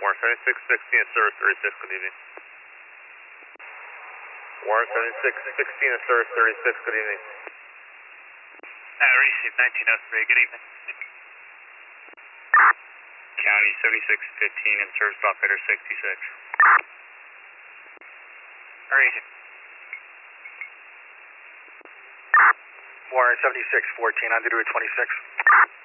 Warren 7616 and service 36, good evening. Warren 7616 and service 36, good evening. Received 1903, good evening. County 7615 and service operator 66. Received. Warren 7614 on the route 26.